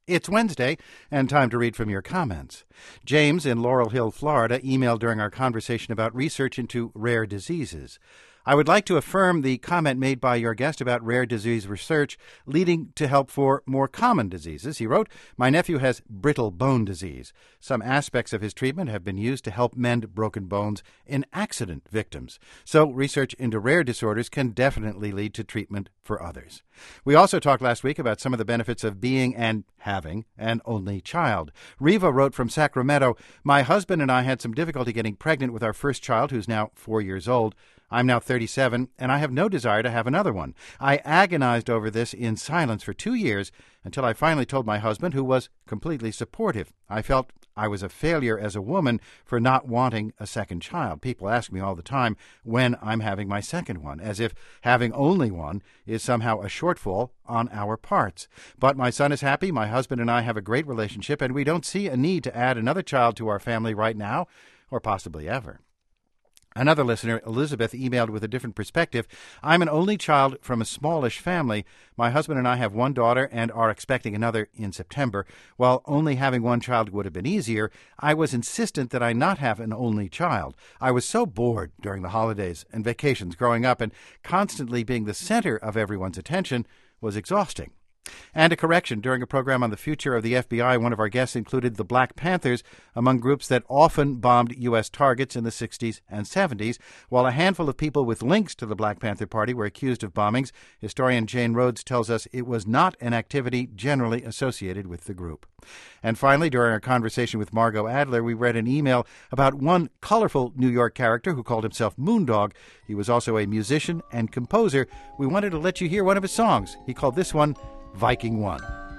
It's Wednesday, and time to read from your comments. James in Laurel Hill, Florida, emailed during our conversation about research into rare diseases. I would like to affirm the comment made by your guest about rare disease research leading to help for more common diseases. He wrote, "My nephew has brittle bone disease. Some aspects of his treatment have been used to help mend broken bones in accident victims. So research into rare disorders can definitely lead to treatment for others." We also talked last week about some of the benefits of being and having an only child. Riva wrote from Sacramento, "My husband and I had some difficulty getting pregnant with our first child, who's now 4 years old. I'm now 37, and I have no desire to have another one. I agonized over this in silence for 2 years until I finally told my husband, who was completely supportive. I felt I was a failure as a woman for not wanting a second child. People ask me all the time when I'm having my second one, as if having only one is somehow a shortfall on our parts. But my son is happy, my husband and I have a great relationship, and we don't see a need to add another child to our family right now, or possibly ever." Another listener, Elizabeth, emailed with a different perspective. "I'm an only child from a smallish family. My husband and I have one daughter and are expecting another in September. While only having one child would have been easier, I was insistent that I not have an only child. I was so bored during the holidays and vacations growing up, and constantly being the center of everyone's attention was exhausting." And a correction. During a program on the future of the FBI, one of our guests included the Black Panthers among groups that often bombed U.S. targets in the 60s and 70s. While a handful of people with links to the Black Panther Party were accused of bombings, historian Jane Rhodes tells us it was not an activity generally associated with the group. And finally, during our conversation with Margot Adler, we read an email about one colorful New York character who called himself Moondog. He was also a musician and composer. We wanted to let you hear one of his songs. He called this one Viking One.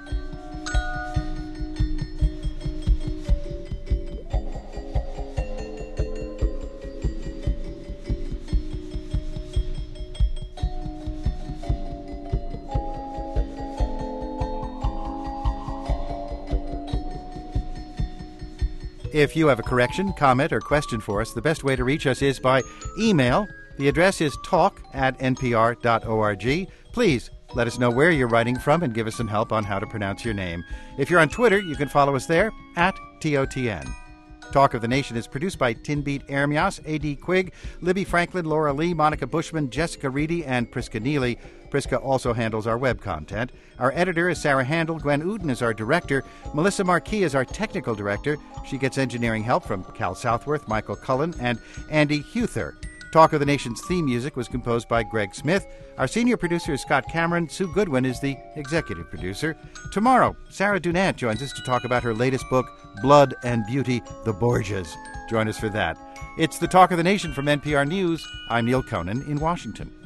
If you have a correction, comment, or question for us, the best way to reach us is by email. The address is talk@npr.org. Please let us know where you're writing from and give us some help on how to pronounce your name. If you're on Twitter, you can follow us there @TOTN. Talk of the Nation is produced by Tinbeat Ermias, A.D. Quigg, Libby Franklin, Laura Lee, Monica Bushman, Jessica Reedy, and Priska Neely. Priska also handles our web content. Our editor is Sarah Handel. Gwen Uden is our director. Melissa Marquis is our technical director. She gets engineering help from Cal Southworth, Michael Cullen, and Andy Huther. Talk of the Nation's theme music was composed by Greg Smith. Our senior producer is Scott Cameron. Sue Goodwin is the executive producer. Tomorrow, Sarah Dunant joins us to talk about her latest book, Blood and Beauty, The Borgias. Join us for that. It's the Talk of the Nation from NPR News. I'm Neil Conan in Washington.